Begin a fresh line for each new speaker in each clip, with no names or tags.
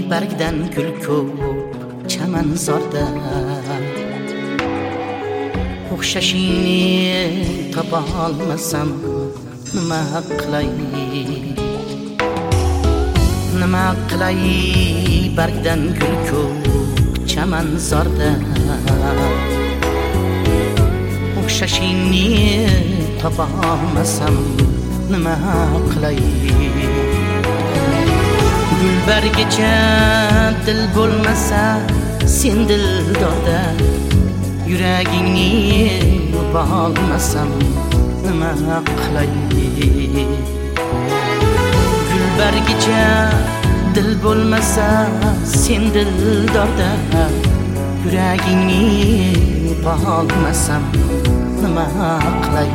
bargdan gul ko'p chamanzorda o'xshashingni topa olmasam nima qilay bargdan gul ko'p chamanzorda o'xshashingni topa olmasam nima qilay gulbargacha dil bo'lmasa sen dildorda yuragingni yopa olmasam nima qilay gulbargacha dil bo'lmasa sen dildorda yuragingni yopa olmasam nima qilay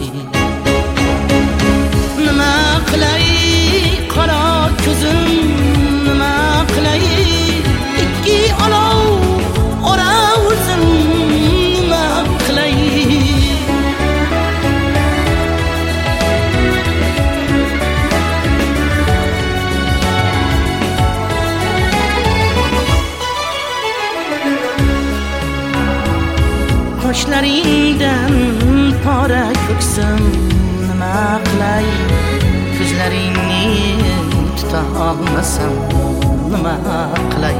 qora ko'zim nima qilay ikki olov ora o'zim nima qilay qoshlaringdan pora ko'ksim nima qilay ko'zlaringni tuta olmasam nima qilay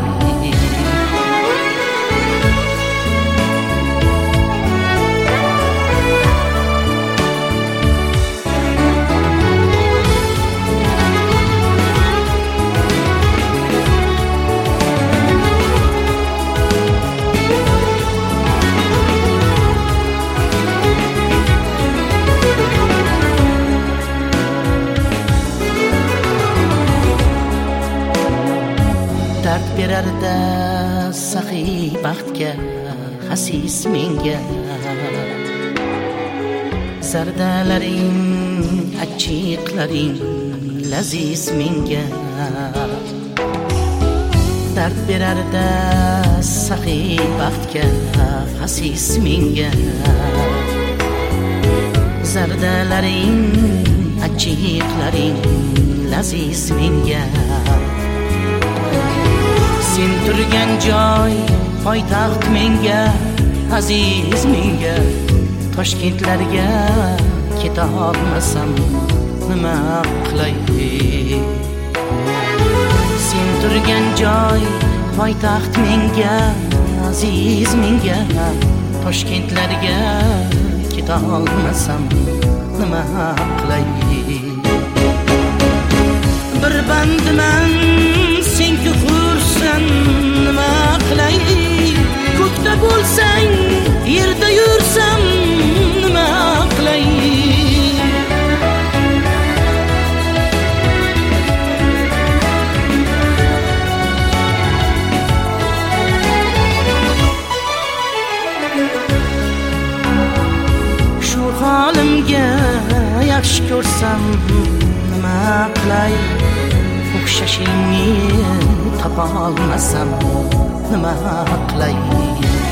dard berarda saxiy baxtga xasis menga zardalaring achchiqlaring laziz menga dard berarda saxiy baxtga xasis menga zardalaring achchiqlaring laziz menga sen turgan joy poytaxt menga aziz menga Toshkentlarga keta olmasam nima qilay sen turgan joy poytaxt menga aziz menga Toshkentlarga keta olmasam nima qilay bir bandiman sen ko'rsan nima qilay ko'kda bo'lsang yerda yursam nima qilay shu holimga yaxshi ko'rsam nima qilay o'xshashingni topa olmasam nima qilay